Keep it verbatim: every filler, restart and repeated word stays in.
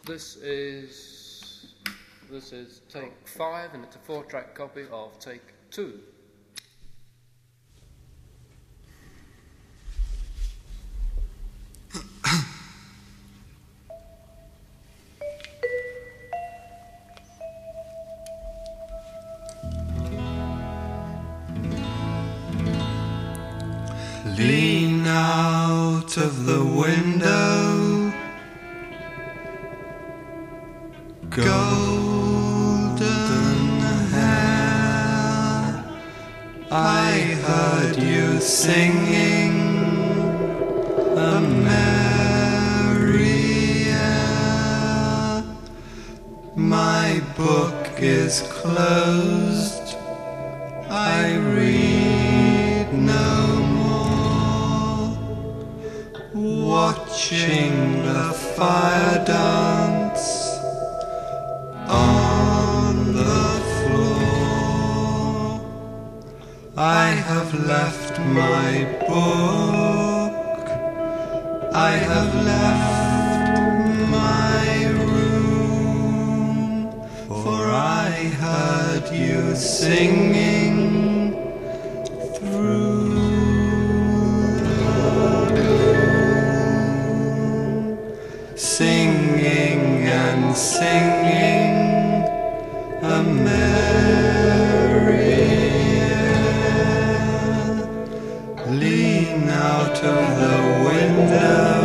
This is this is take five, and it's a four-track copy of take two. Lean out of the window, golden hair. I heard you singing a merry air. My book is closed, I read no more, watching the fire dance on the floor. I have left my book, I have left my room, for I heard you singing through the gloom, singing and singing a merry air. Lean out of the window,